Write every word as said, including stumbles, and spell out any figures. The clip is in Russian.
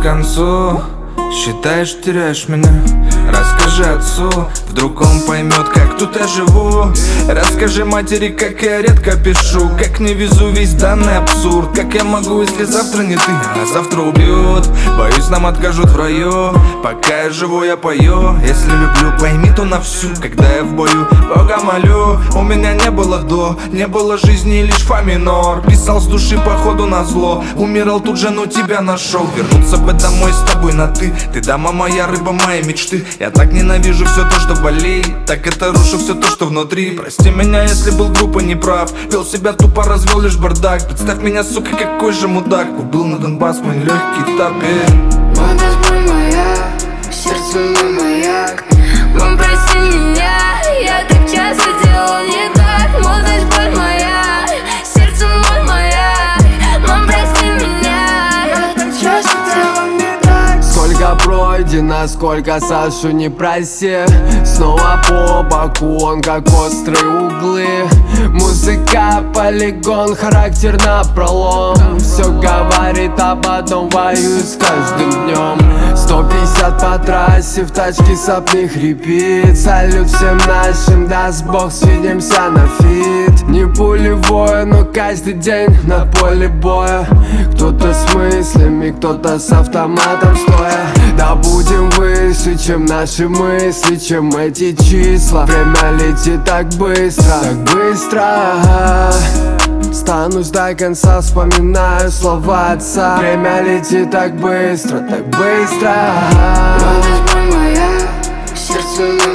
концу, считаешь, теряешь меня. Расскажи отцу, вдруг он поймет, как тут я живу. Расскажи матери, как я редко пишу, как не везу весь данный абсурд. Как я могу, если завтра не ты, а завтра убьют. Боюсь, нам откажут в раю. Пока я живу, я пою. Если люблю, пойми то на всю. Когда я в бою, Бога молю. У меня не было до, не было жизни, лишь фа минор. Писал с души походу на зло. Умирал тут же, но тебя нашел. Вернуться бы домой с тобой на ты. Ты дама моя, рыба моей мечты. Я так ненавижу все то, что болит. Так это рушу все то, что внутри. Прости меня, если был грубо неправ. Вел себя тупо, развел лишь бардак. Представь меня, сука, какой же мудак. Убил на Донбасс мой легкий тапи. Молодость боль моя, сердце мой маяк. Мам, прости меня, я так часто делал не так. Молодость боль моя, сердце мой маяк. Мам, прости меня, я так часто делал не так. Сколько пройдено, сколько Сашу не проси. Снова по боку он как острые углы. Музыка, полигон, характер напролом. Все говорит, а потом воюет с каждым днем. Сто пятьдесят по трассе, в тачке сопли хрипит. Салют всем нашим, даст Бог, свидимся на фит. Не пулевое, но каждый день на поле боя. Кто-то с мыслями, кто-то с автоматом стоя. Да будем выше, чем наши мысли, чем эти числа. Время летит так быстро, так быстро. Станусь до конца, вспоминаю слова отца. Время летит так быстро, так быстро. Молодость боль моя, сердце мое